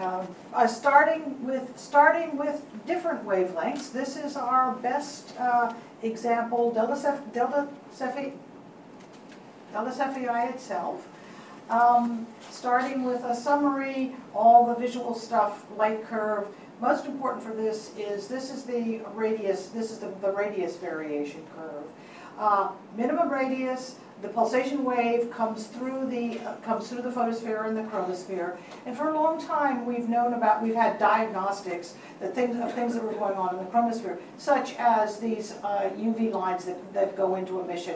starting with different wavelengths. This is our best example, Delta Cephei itself. Starting with a summary, all the visual stuff, light curve. Most important for this is the radius. This is the radius variation curve. Minimum radius. The pulsation wave comes through the photosphere and the chromosphere, and for a long time we've had diagnostics of things that were going on in the chromosphere, such as these UV lines that go into emission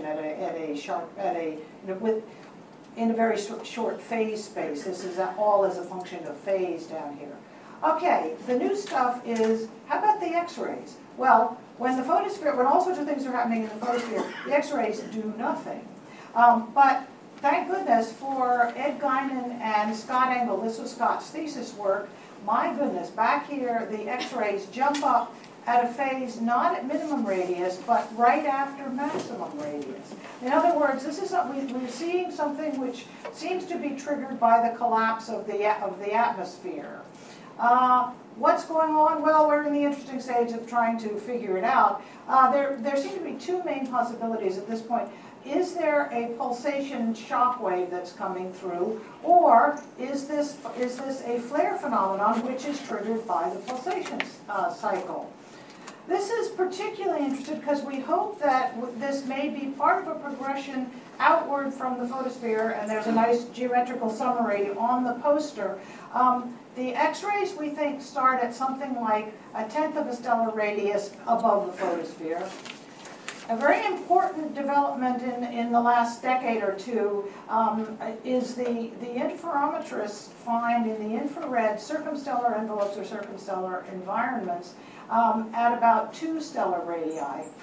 in a very short phase space. This is all as a function of phase down here. Okay, the new stuff is, how about the X-rays? Well, when all sorts of things are happening in the photosphere, the X-rays do nothing. But thank goodness for Ed Guinan and Scott Engel. This was Scott's thesis work. My goodness, back here the X-rays jump up at a phase not at minimum radius, but right after maximum radius. In other words, this is we're seeing something which seems to be triggered by the collapse of the atmosphere. What's going on? Well, we're in the interesting stage of trying to figure it out. There seem to be two main possibilities at this point. Is there a pulsation shock wave that's coming through, or is this a flare phenomenon which is triggered by the pulsation cycle? This is particularly interesting because we hope that this may be part of a progression outward from the photosphere, and there's a nice geometrical summary on the poster. The X-rays, we think, start at something like 1/10 of a stellar radius above the photosphere. A very important development in the last decade or two is the interferometrists find in the infrared circumstellar envelopes or circumstellar environments at about 2 stellar radii.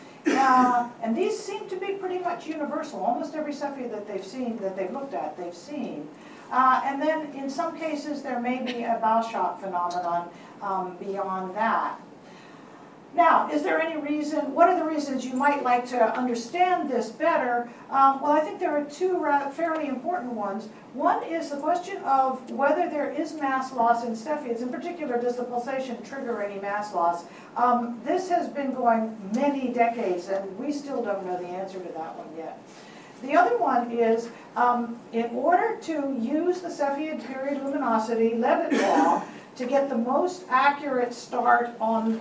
And these seem to be pretty much universal. Almost every Cepheid that they've looked at, they've seen. And then in some cases there may be a bow shock phenomenon beyond that. Now, is there any reason, what are the reasons you might like to understand this better? Well, I think there are two fairly important ones. One is the question of whether there is mass loss in Cepheids. In particular, does the pulsation trigger any mass loss? This has been going many decades, and we still don't know the answer to that one yet. The other one is, in order to use the Cepheid period luminosity Leavitt law, to get the most accurate start on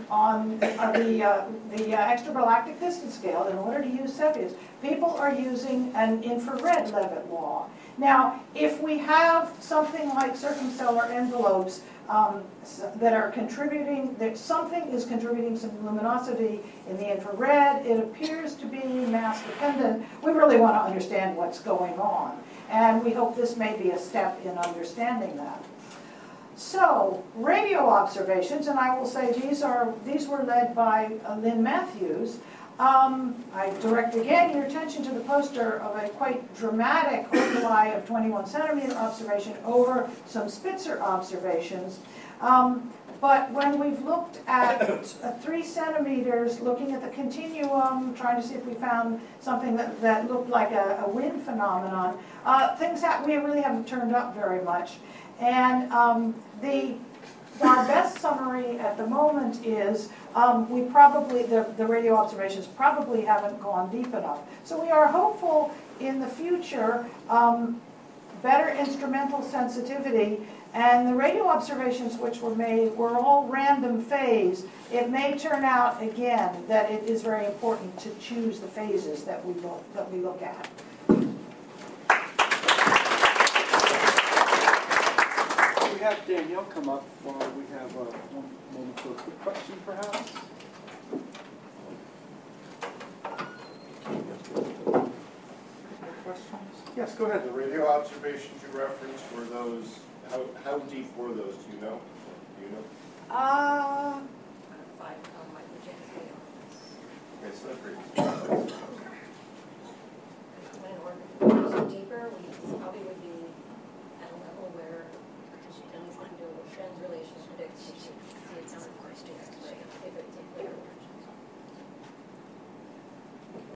the extragalactic distance scale, in order to use Cepheids, people are using an infrared Leavitt law. Now, if we have something like circumstellar envelopes that are contributing, that something is contributing some luminosity in the infrared, it appears to be mass dependent. We really want to understand what's going on, and we hope this may be a step in understanding that. So, radio observations, and I will say these were led by Lynn Matthews. I direct again your attention to the poster of a quite dramatic overlay of 21 centimeter observation over some Spitzer observations. But when we've looked at 3 centimeters, looking at the continuum, trying to see if we found something that looked like a wind phenomenon, we really haven't turned up very much. And our best summary at the moment is the radio observations probably haven't gone deep enough. So we are hopeful in the future, better instrumental sensitivity, and the radio observations which were made were all random phase. It may turn out again that it is very important to choose the phases that we look at. We have Danielle come up while we have one moment for a quick question, perhaps. Questions? Yes, go ahead. The radio observations you referenced, were those, how deep were those? Do you know? Uh, Okay, so that's pretty deep.